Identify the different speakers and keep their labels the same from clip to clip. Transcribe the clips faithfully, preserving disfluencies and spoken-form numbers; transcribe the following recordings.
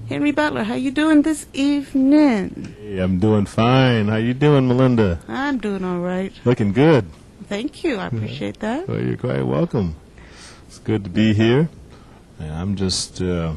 Speaker 1: Henry Butler, how you doing this evening?
Speaker 2: Hey, I'm doing fine. How you doing, Melinda?
Speaker 1: I'm doing all right.
Speaker 2: Looking good.
Speaker 1: Thank you. I appreciate that.
Speaker 2: Well, you're quite welcome. It's good to be here. And I'm just, uh,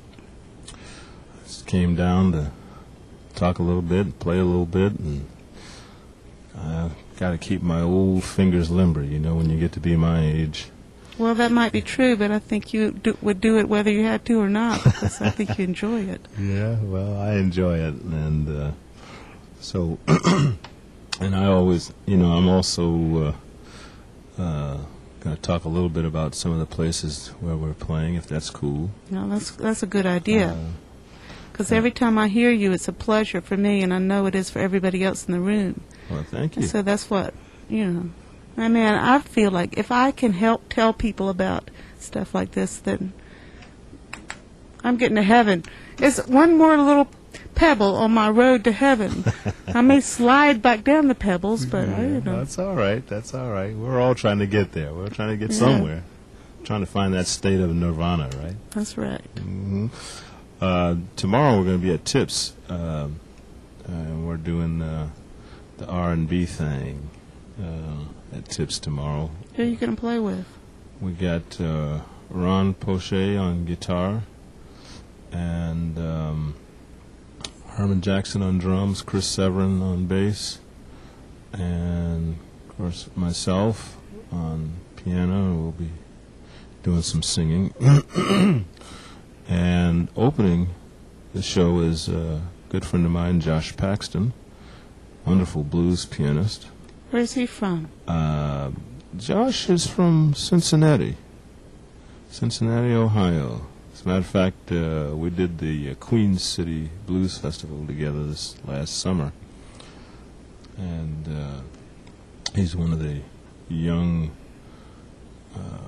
Speaker 2: just came down to talk a little bit, play a little bit, and I got to keep my old fingers limber, you know, when you get to be my age.
Speaker 1: Well, that might be true, but I think you do, would do it whether you had to or not, because I think you enjoy it.
Speaker 2: Yeah, well, I enjoy it, and uh, so, and I always, you know, I'm also uh, uh, going to talk a little bit about some of the places where we're playing, if that's cool.
Speaker 1: No, that's that's a good idea. Because
Speaker 2: Uh,
Speaker 1: every time I hear you, it's a pleasure for me, and I know it is for everybody else in the room.
Speaker 2: Well, thank you.
Speaker 1: And so that's what, you know. I mean, I feel like if I can help tell people about stuff like this, then I'm getting to heaven. It's one more little pebble on my road to heaven. I may slide back down the pebbles, but I don't know.
Speaker 2: That's all right. That's all right. We're all trying to get there. We're trying to get
Speaker 1: Yeah.
Speaker 2: somewhere. Trying to find that state of nirvana, right?
Speaker 1: That's right.
Speaker 2: hmm Uh, tomorrow we're going to be at Tips, uh, and we're doing uh, the R and B thing uh, at Tips tomorrow.
Speaker 1: Who are you going to play with?
Speaker 2: We got uh, Ron Poche on guitar, and um, Herman Jackson on drums, Chris Severin on bass, and of course myself on piano. We'll be doing some singing. And opening the show is a good friend of mine, Josh Paxton, wonderful blues pianist.
Speaker 1: Where's he from?
Speaker 2: Uh, Josh is from Cincinnati, Cincinnati, Ohio. As a matter of fact, uh, we did the uh, Queen City Blues Festival together this last summer. And uh, he's one of the young uh,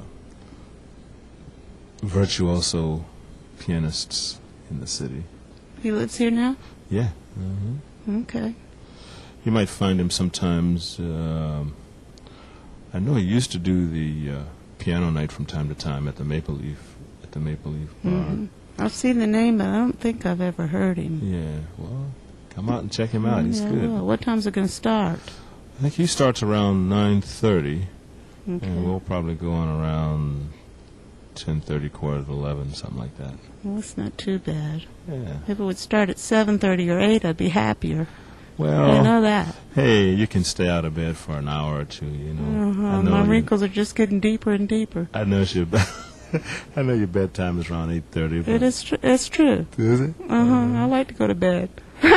Speaker 2: virtuoso pianists in the city.
Speaker 1: He lives here now?
Speaker 2: Yeah. hmm
Speaker 1: Okay.
Speaker 2: You might find him sometimes. Um, I know he used to do the uh, piano night from time to time at the Maple Leaf, at the Maple Leaf Bar.
Speaker 1: hmm I've seen the name, but I don't think I've ever heard him.
Speaker 2: Yeah. Well, come out and check him out. He's
Speaker 1: Yeah,
Speaker 2: good.
Speaker 1: well, what time's it going to start?
Speaker 2: I think he starts around nine thirty,
Speaker 1: Okay.
Speaker 2: and we'll probably go on around ten thirty, quarter to eleven, something like that.
Speaker 1: Well, it's not too bad.
Speaker 2: Yeah.
Speaker 1: If it would start at seven thirty or eight, I'd be happier.
Speaker 2: Well,
Speaker 1: I know that.
Speaker 2: hey, you can stay out of bed for an hour or two, you know.
Speaker 1: Uh-huh.
Speaker 2: I know
Speaker 1: My
Speaker 2: you-
Speaker 1: wrinkles are just getting deeper and deeper.
Speaker 2: I know your be- I know your bedtime is around eight thirty.
Speaker 1: It is. Tr- it's true.
Speaker 2: Is it?
Speaker 1: Uh huh. I like to go to bed.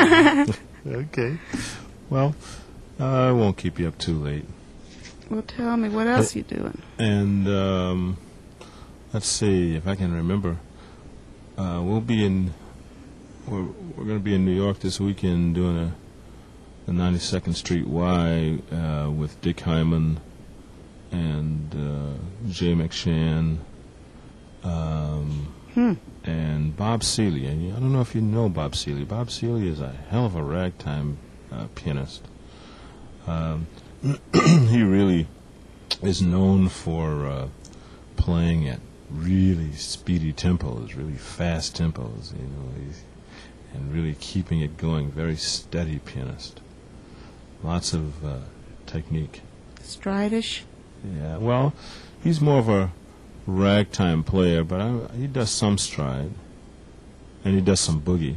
Speaker 2: Okay. Well, I won't keep you up too late.
Speaker 1: Well, tell me, what else you doing?
Speaker 2: And um, let's see if I can remember. Uh, we'll be in. We're we're going to be in New York this weekend doing a the ninety-second Street Y uh, with Dick Hyman and uh, Jay McShann um,
Speaker 1: Hmm.
Speaker 2: and Bob Seeley. And I don't know if you know Bob Seeley. Bob Seeley is a hell of a ragtime uh, pianist. Um, he really is known for uh, playing at really speedy tempos, really fast tempos, you know, he's, and really keeping it going. Very steady pianist. Lots of uh, technique.
Speaker 1: Stridish.
Speaker 2: Yeah, well, he's more of a ragtime player, but I, he does some stride, and he does some boogie.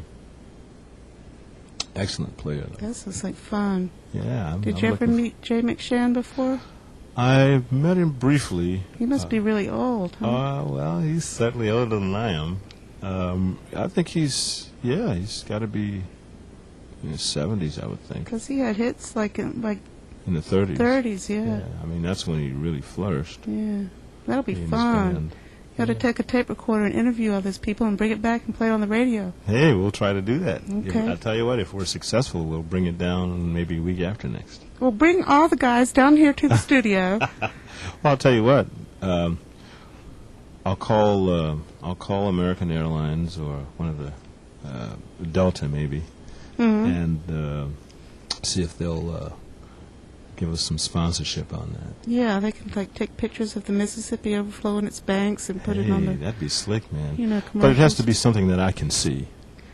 Speaker 2: Excellent player, though.
Speaker 1: This is like fun.
Speaker 2: Yeah. I'm,
Speaker 1: Did
Speaker 2: I'm
Speaker 1: you ever
Speaker 2: looking
Speaker 1: meet Jay McShann before?
Speaker 2: f- I've met him briefly.
Speaker 1: He must be really old, huh?
Speaker 2: Uh, well, he's certainly older than I am. Um, I think he's, yeah, he's got to be in his seventies, I would think.
Speaker 1: Because he had hits like in like
Speaker 2: In the thirties.
Speaker 1: thirties, yeah.
Speaker 2: Yeah, I mean, that's when he really flourished.
Speaker 1: Yeah. That'll be
Speaker 2: he and his
Speaker 1: fun.
Speaker 2: band.
Speaker 1: You ought to
Speaker 2: Yeah.
Speaker 1: take a tape recorder and interview all those people and bring it back and play it on the radio.
Speaker 2: Hey, we'll try to do that.
Speaker 1: Okay.
Speaker 2: If- I'll tell you what, if we're successful, we'll bring it down maybe a week after next.
Speaker 1: Well, bring all the guys down here to the studio.
Speaker 2: Well, I'll tell you what. Um, I'll call. Uh, I'll call American Airlines or one of the uh, Delta maybe,
Speaker 1: Mhm.
Speaker 2: and uh, see if they'll uh, give us some sponsorship on that.
Speaker 1: Yeah, they can like take pictures of the Mississippi overflowing its banks and put
Speaker 2: hey,
Speaker 1: it on the,
Speaker 2: that'd be slick, man.
Speaker 1: you know,
Speaker 2: But it has to
Speaker 1: commercials.
Speaker 2: be something that I can see.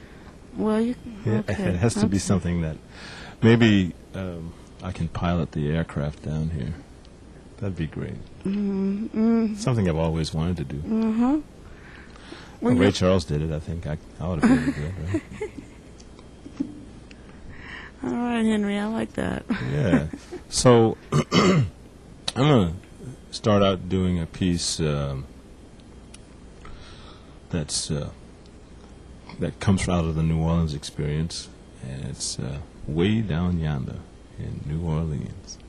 Speaker 1: Well, you
Speaker 2: Yeah,
Speaker 1: okay.
Speaker 2: it has to be
Speaker 1: Okay.
Speaker 2: something that maybe um, I can pilot the aircraft down here. That'd be great.
Speaker 1: Mm-hmm.
Speaker 2: Something I've always wanted to do.
Speaker 1: Mm-hmm.
Speaker 2: Well,
Speaker 1: Well,
Speaker 2: Ray
Speaker 1: you-
Speaker 2: Charles did it. I think I, I ought to be able to do it, right?
Speaker 1: all right, Henry, I like that.
Speaker 2: Yeah. So I'm going to start out doing a piece um, that's uh, that comes out of the New Orleans experience, and it's uh, Way Down Yonder in New Orleans.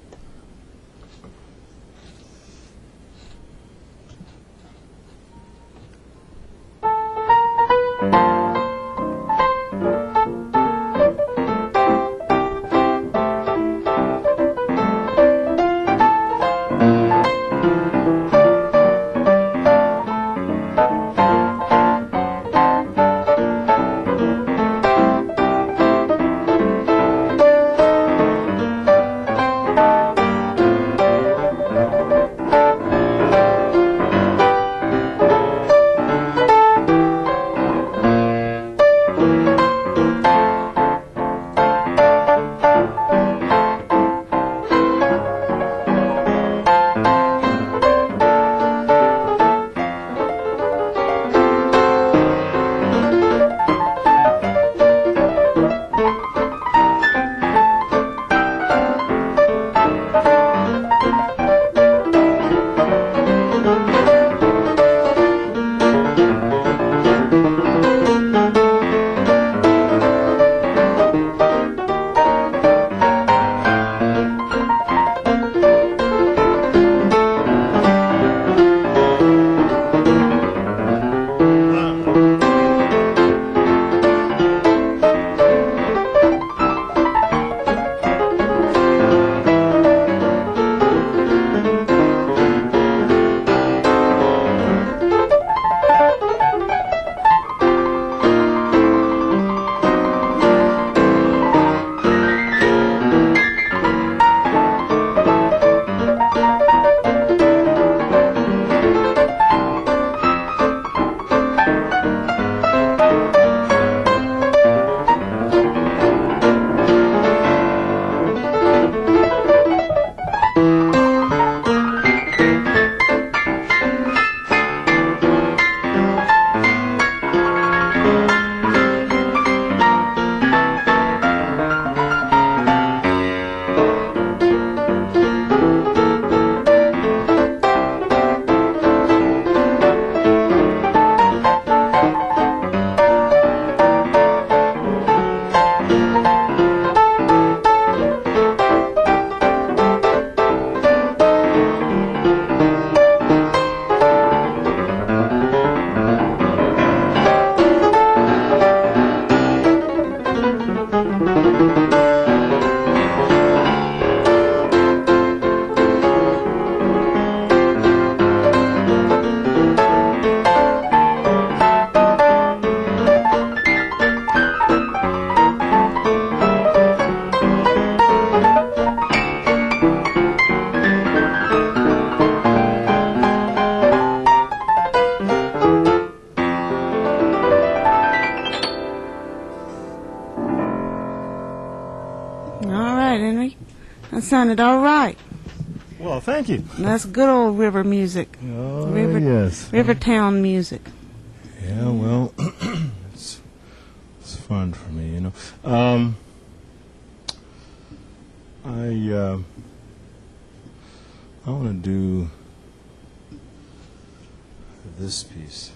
Speaker 1: That sounded all right.
Speaker 2: Well, thank you.
Speaker 1: That's good old river music.
Speaker 2: Oh,
Speaker 1: River,
Speaker 2: yes.
Speaker 1: Rivertown music.
Speaker 2: Yeah, well, it's, it's fun for me, you know. Um, I uh, I want to do this piece.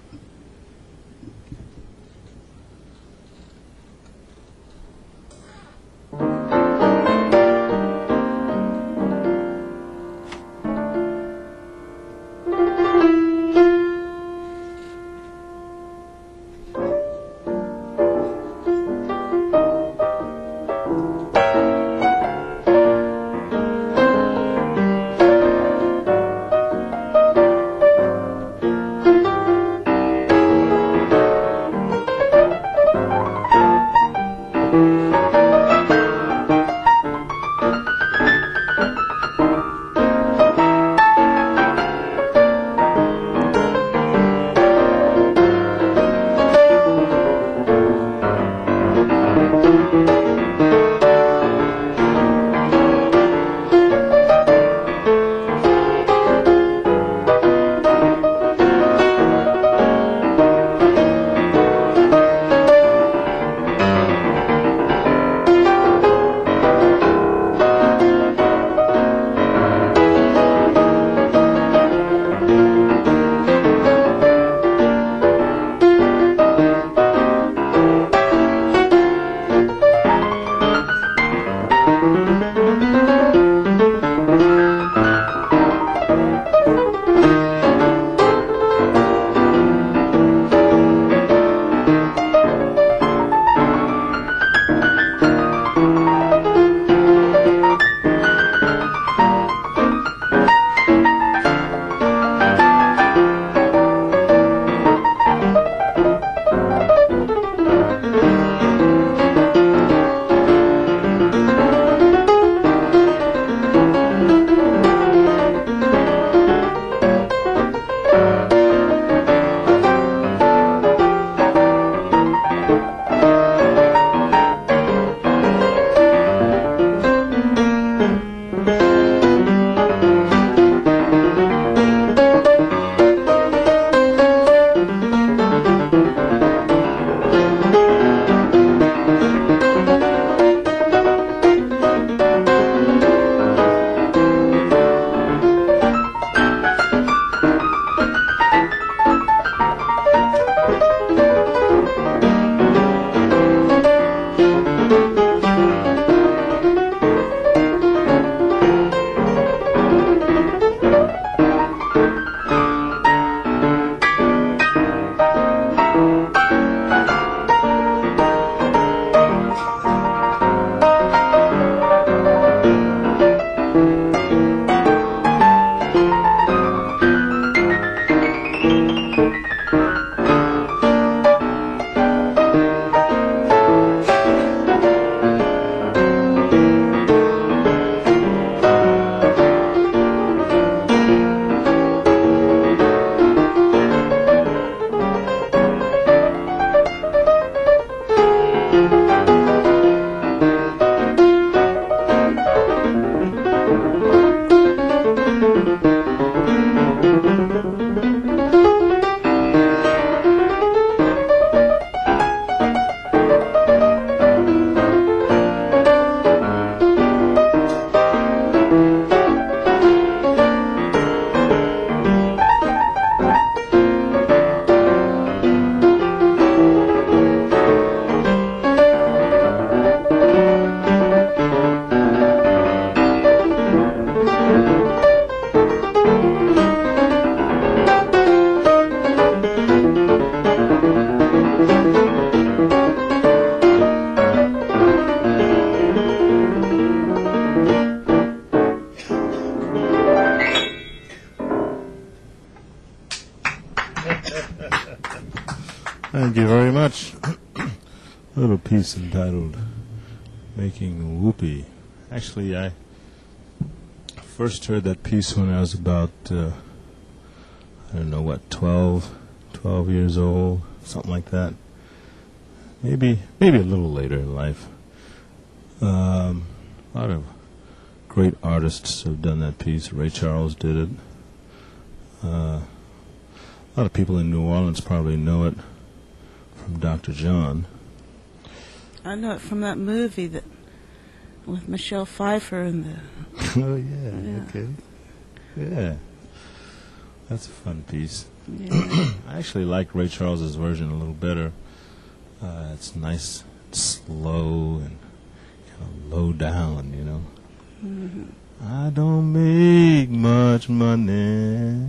Speaker 2: much. A little piece entitled Making Whoopee. Actually, I first heard that piece when I was about, uh, I don't know what, twelve, twelve years old, something like that. Maybe, maybe a little later in life. Um, a lot of great artists have done that piece. Ray Charles did it. Uh, a lot of people in New Orleans probably know it from Doctor John.
Speaker 1: I know it from that movie that with Michelle Pfeiffer and the.
Speaker 2: Oh yeah,
Speaker 1: Yeah.
Speaker 2: okay, yeah, that's a fun piece.
Speaker 1: Yeah.
Speaker 2: I actually like Ray Charles's version a little better. Uh, it's nice, slow, and kind of low down, you know.
Speaker 1: Mm-hmm.
Speaker 2: I don't make much money,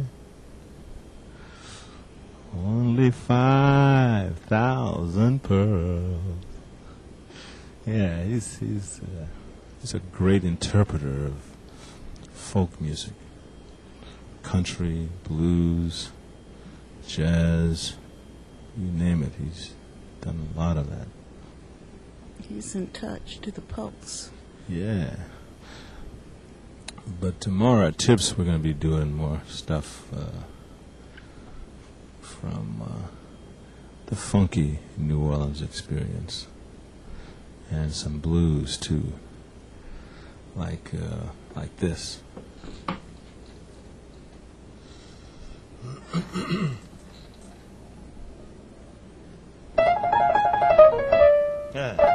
Speaker 2: only five thousand pearls. Yeah, he's he's uh, he's a great interpreter of folk music, country, blues, jazz, you name it. He's done a lot of that.
Speaker 1: He's in touch to the pulse.
Speaker 2: Yeah. But tomorrow at Tips we're going to be doing more stuff uh, from uh, the funky New Orleans experience. And some blues too, like uh, like this. Yeah.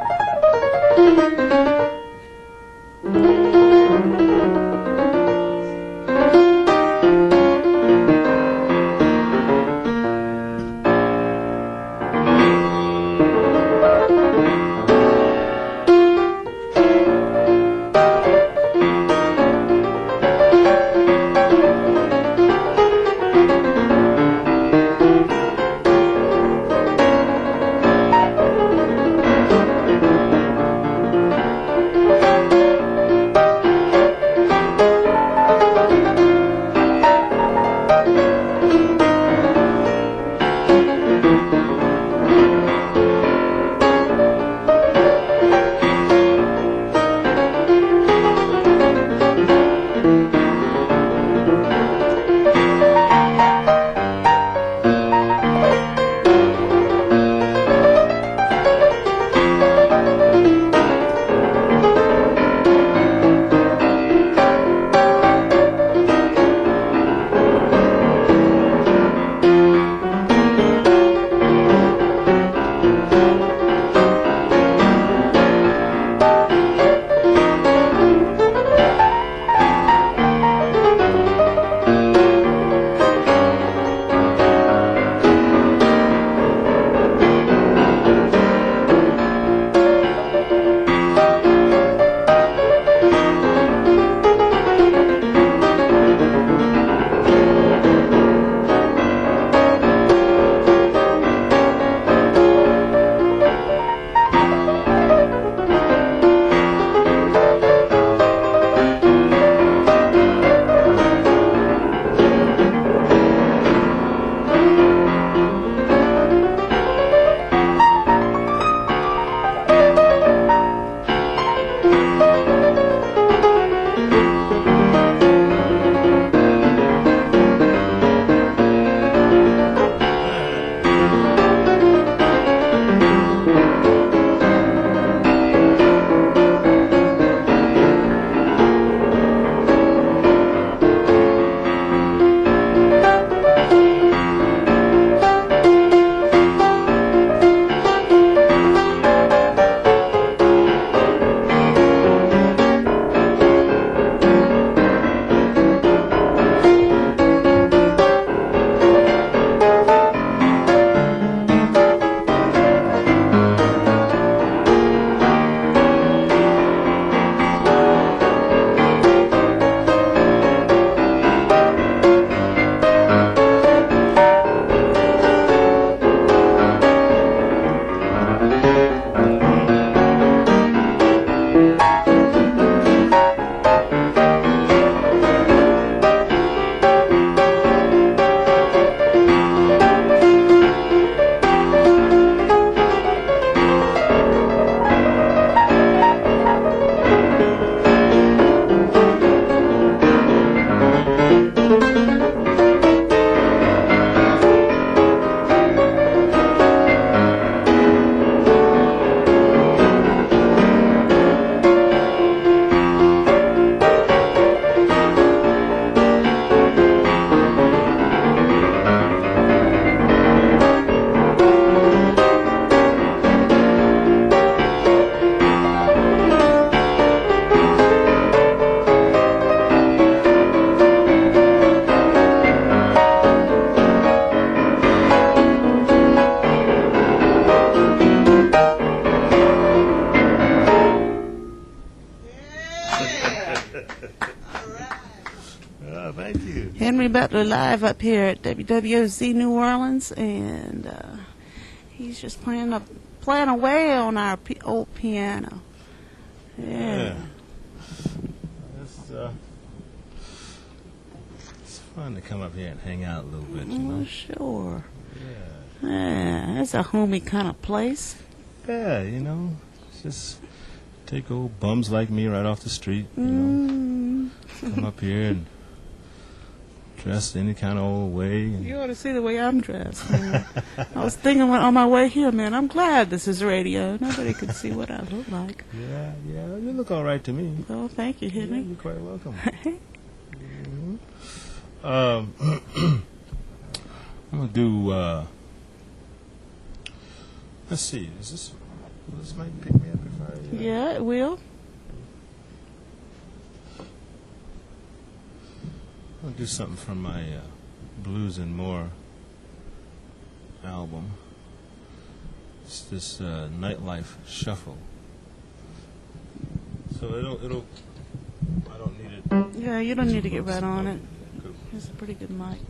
Speaker 1: Butler live up here at W W O Z New Orleans, and uh, he's just playing a, playing away on our p- old piano. Yeah.
Speaker 2: Yeah. It's, uh, it's fun to come up here and hang out a little bit, you
Speaker 1: Oh,
Speaker 2: know?
Speaker 1: sure.
Speaker 2: Yeah.
Speaker 1: Yeah, it's a homey kind of place.
Speaker 2: Yeah, you know, it's just take old bums like me right off the street, you know,
Speaker 1: Mm.
Speaker 2: come up here and dress any kind of old way. And
Speaker 1: You ought to see the way I'm dressed. Man. I was thinking when- on my way here, man, I'm glad this is radio. Nobody could see what I look like.
Speaker 2: yeah, yeah, you look all right to me.
Speaker 1: Well, thank you,
Speaker 2: Yeah,
Speaker 1: Henry.
Speaker 2: you're quite welcome. Mhm. Um, I'm gonna do. Uh, let's see. Is this? Will this mic pick me up if I? Uh,
Speaker 1: Yeah, it will.
Speaker 2: I'm gonna do something from my uh, Blues and More album. It's this uh, Nightlife Shuffle. So it'll it'll. I don't need it.
Speaker 1: Yeah, you don't need to get right on it.
Speaker 2: Good.
Speaker 1: It's a pretty good mic.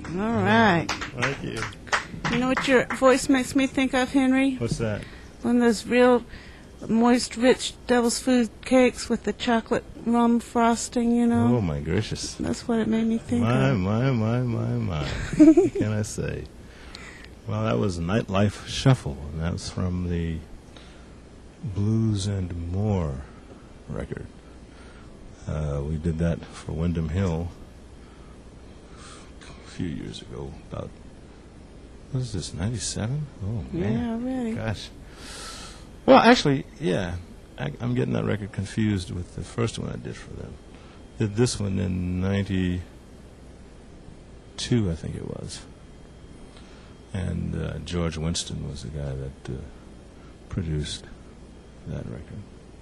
Speaker 1: All right.
Speaker 2: Thank you.
Speaker 1: You know what your voice makes me think of, Henry?
Speaker 2: What's that?
Speaker 1: One of those real moist, rich devil's food cakes with the chocolate rum frosting, you know?
Speaker 2: Oh, my gracious.
Speaker 1: That's what it made me think
Speaker 2: My,
Speaker 1: of.
Speaker 2: my, my, my, my. What can I say? Well, that was Nightlife Shuffle, and that's from the Blues and More record. Uh, we did that for Wyndham Hill a few years ago. About, what is this, ninety-seven? Oh, man.
Speaker 1: Yeah, really.
Speaker 2: Gosh. Well, actually, yeah. I, I'm getting that record confused with the first one I did for them. Did this one in ninety-two, I think it was. And uh, George Winston was the guy that uh, produced that record.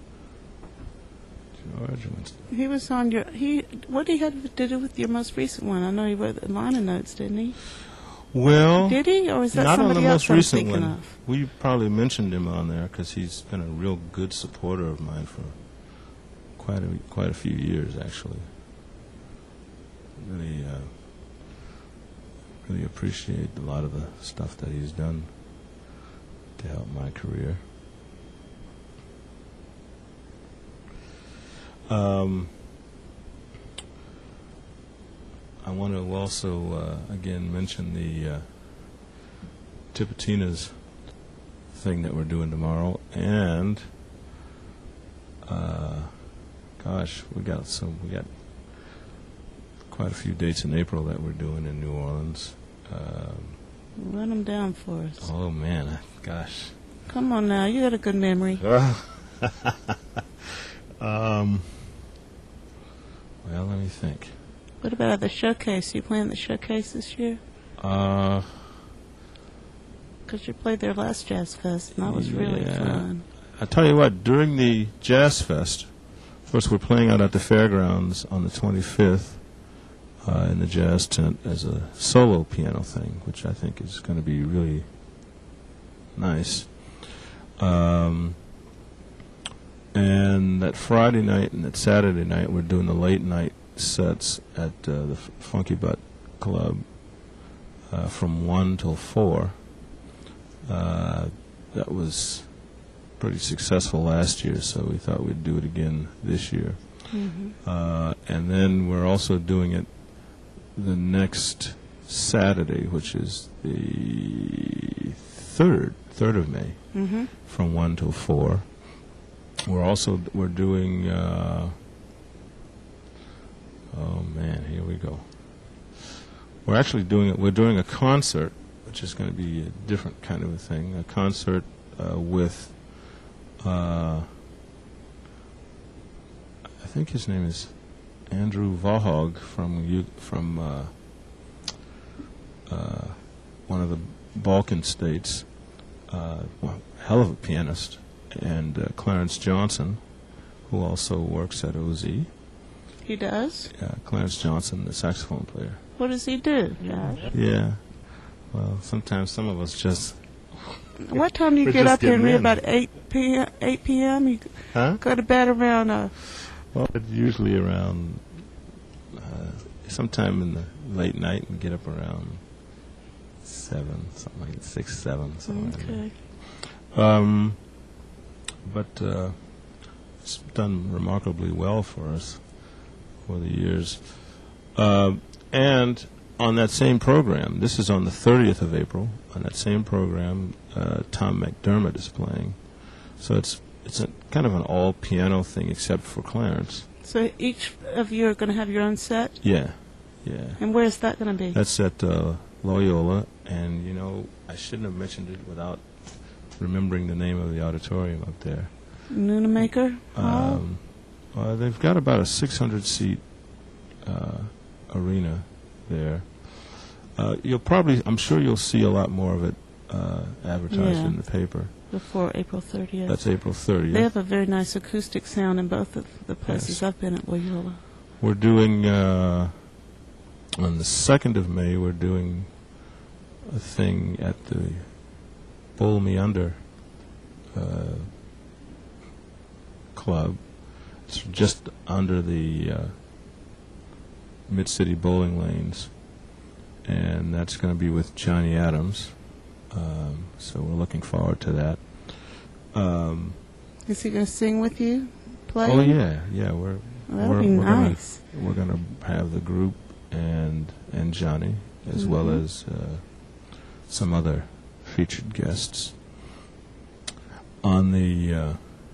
Speaker 2: George Winston.
Speaker 1: He was on your, he, what did he have to do with your most recent one? I know he wrote the liner notes, didn't he?
Speaker 2: Well,
Speaker 1: Did he, or is that
Speaker 2: not on
Speaker 1: somebody
Speaker 2: the
Speaker 1: else
Speaker 2: most
Speaker 1: I'm
Speaker 2: recent
Speaker 1: thinking
Speaker 2: one.
Speaker 1: of?
Speaker 2: We probably mentioned him on there because he's been a real good supporter of mine for quite a quite a few years, actually. Really, uh, really appreciate a lot of the stuff that he's done to help my career. Um, I want to also, uh, again, mention the uh, Tipitina's thing that we're doing tomorrow. And, uh, gosh, we got some, we got quite a few dates in April that we're doing in New Orleans. Um,
Speaker 1: Run them down for us.
Speaker 2: oh, man, I, gosh.
Speaker 1: Come on now, you got a good memory.
Speaker 2: um, well, let me think.
Speaker 1: What about at the showcase? You playing the showcase this year?
Speaker 2: Uh,
Speaker 1: Because you played there last Jazz Fest, and that was really
Speaker 2: yeah.
Speaker 1: fun.
Speaker 2: I tell you what, during the Jazz Fest, of course, we're playing out at the fairgrounds on the twenty-fifth uh, in the jazz tent as a solo piano thing, which I think is going to be really nice. Um, and that Friday night and that Saturday night, we're doing the late night sets at uh, the F- Funky Butt Club uh, from one till four. Uh, that was pretty successful last year, so we thought we'd do it again this year.
Speaker 1: Mm-hmm.
Speaker 2: Uh, and then we're also doing it the next Saturday, which is the third, third of May,
Speaker 1: Mm-hmm.
Speaker 2: from one till four. We're also we're doing. Uh, oh man, here we go. We're actually doing it. We're doing a concert, which is going to be a different kind of a thing. A concert uh, with. Uh, I think his name is Andrew Vahog from U- from uh, uh, one of the Balkan states. Uh, well, hell of a pianist, and uh, Clarence Johnson, who also works at O Z.
Speaker 1: He does?
Speaker 2: Uh, Clarence Johnson, the saxophone player.
Speaker 1: What does he do, Josh?
Speaker 2: Yeah. Well, sometimes some of us just.
Speaker 1: What time do you
Speaker 2: We're
Speaker 1: get
Speaker 2: just
Speaker 1: up here?
Speaker 2: getting in.
Speaker 1: About eight p.m.? eight p.m.? You
Speaker 2: Huh?
Speaker 1: go to bed around... Uh,
Speaker 2: Well, it's usually around uh, sometime in the late night and get up around seven, something like that, six, seven, something like
Speaker 1: okay.
Speaker 2: that. Um, but uh, it's done remarkably well for us over the years. Uh, and on that same program, this is on the thirtieth of April, on that same program, uh, Tom McDermott is playing. So it's it's a kind of an all piano thing except for Clarence.
Speaker 1: So each of you are going to have your own set?
Speaker 2: Yeah, yeah.
Speaker 1: And where's that going to be?
Speaker 2: That's at uh, Loyola, and you know I shouldn't have mentioned it without remembering the name of the auditorium up there.
Speaker 1: Nunemaker Hall?
Speaker 2: Um, well, they've got about a six hundred seat uh, arena there. Uh, you'll probably, I'm sure you'll see a lot more of it uh, advertised
Speaker 1: Yeah.
Speaker 2: in the paper.
Speaker 1: Before April thirtieth.
Speaker 2: That's April thirtieth.
Speaker 1: They have a very nice acoustic sound in both of the places
Speaker 2: Yes.
Speaker 1: I've been at Loyola.
Speaker 2: We're doing, uh, on the second of May, we're doing a thing at the Bowl Me Under uh, Club. It's just under the uh, Mid-City bowling lanes. And and that's going to be with Johnny Adams. Um, so we're looking forward to that. Um,
Speaker 1: Is he going to sing with you? Play?
Speaker 2: oh yeah, yeah. We're
Speaker 1: Well, that
Speaker 2: we're,
Speaker 1: would be
Speaker 2: we're
Speaker 1: nice.
Speaker 2: Gonna, we're going to have the group and and Johnny, as
Speaker 1: Mhm.
Speaker 2: well as uh, some other featured guests. On the uh,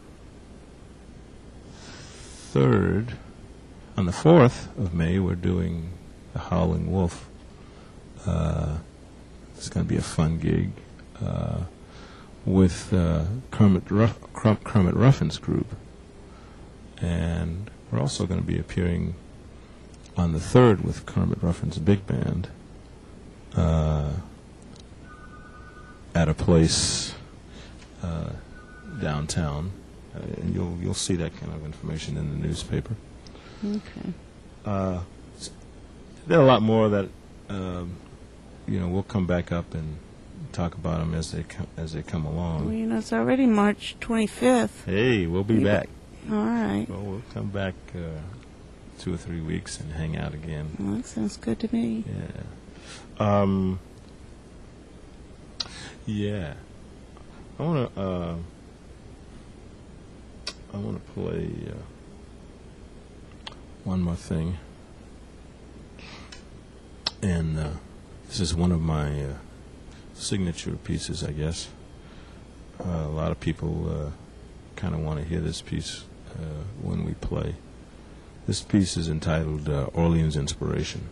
Speaker 2: third, on the fourth of May, we're doing the Howling Wolf. Uh, it's going to be a fun gig uh, with uh, Kermit Ruff, Crum- Kermit Ruffin's group, and we're also going to be appearing on the third with Kermit Ruffin's big band uh, at a place uh, downtown, uh, and you'll you'll see that kind of information in the newspaper.
Speaker 1: Okay.
Speaker 2: Uh, s- there are a lot more that um, you know we'll come back up and talk about them as they com- as they come
Speaker 1: Well,
Speaker 2: along.
Speaker 1: you know, it's already March twenty-fifth.
Speaker 2: Hey, we'll be
Speaker 1: You-
Speaker 2: back.
Speaker 1: All right.
Speaker 2: Well, we'll come back uh, two or three weeks and hang out again.
Speaker 1: Well, that sounds good to me.
Speaker 2: Yeah. Um. Yeah. I want to. Uh, I want to play uh, one more thing, and uh, this is one of my uh, signature pieces, I guess. Uh, a lot of people uh, kind of want to hear this piece uh, when we play. This piece is entitled uh, Orleans Inspiration.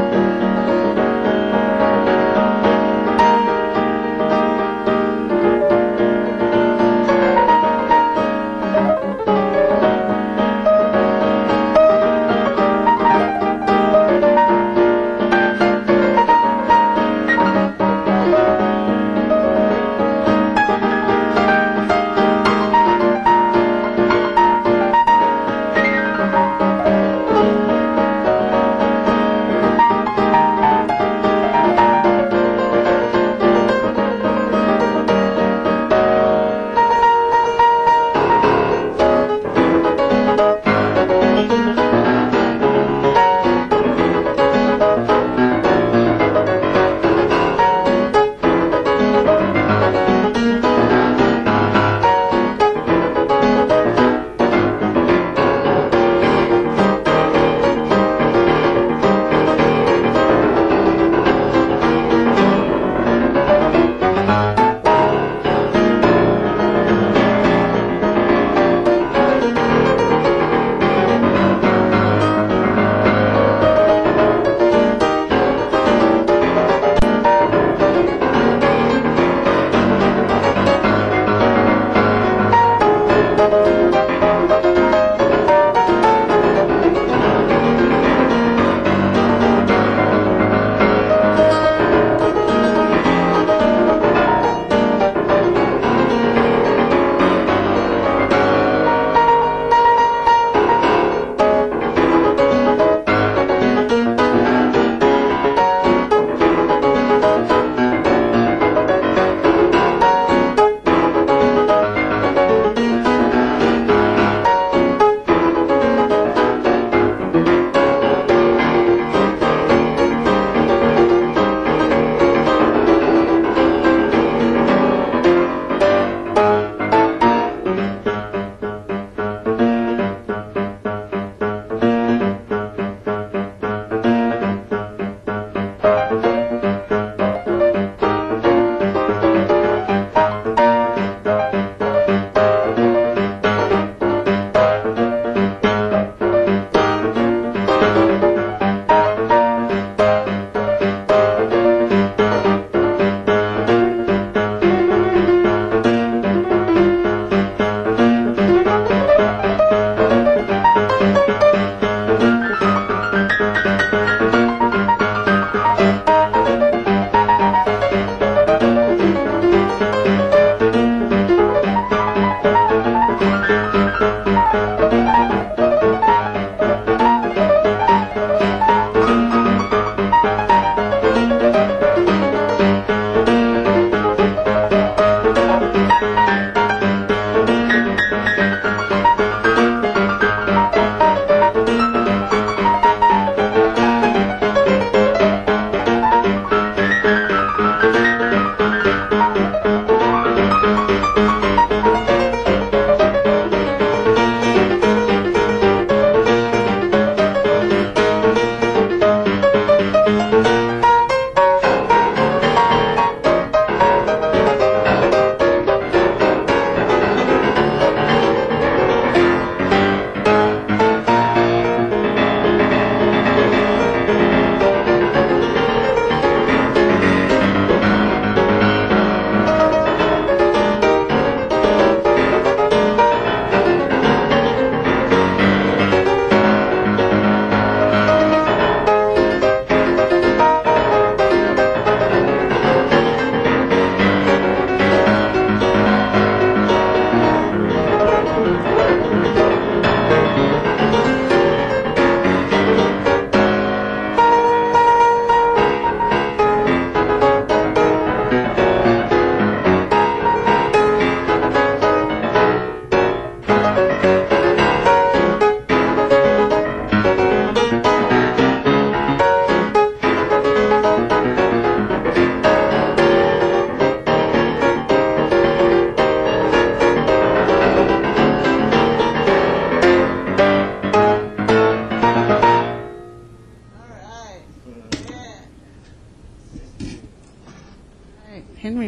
Speaker 3: Thank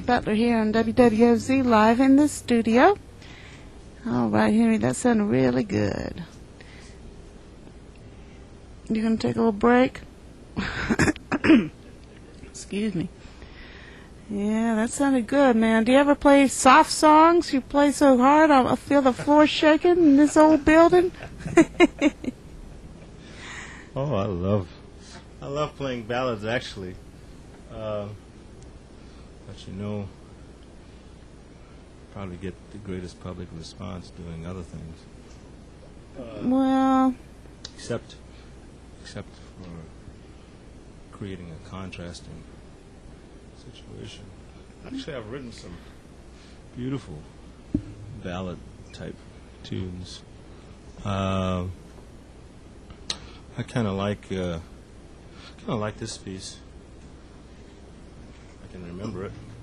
Speaker 1: Butler here on W W O Z live in the studio. All right, Henry, that sounded really good. You gonna take a little break? Excuse me. Yeah, that sounded good, man. Do you ever play soft songs? You play so hard, I I feel the floor shaking in this old building.
Speaker 3: Oh, I love, I love playing ballads actually. Uh, but you know, probably get the greatest public response doing other things. Uh,
Speaker 1: Well,
Speaker 3: except, except for creating a contrasting situation. Actually, I've written some beautiful ballad type tunes. Uh, I kind of like, uh, kind of like this piece. I can remember it.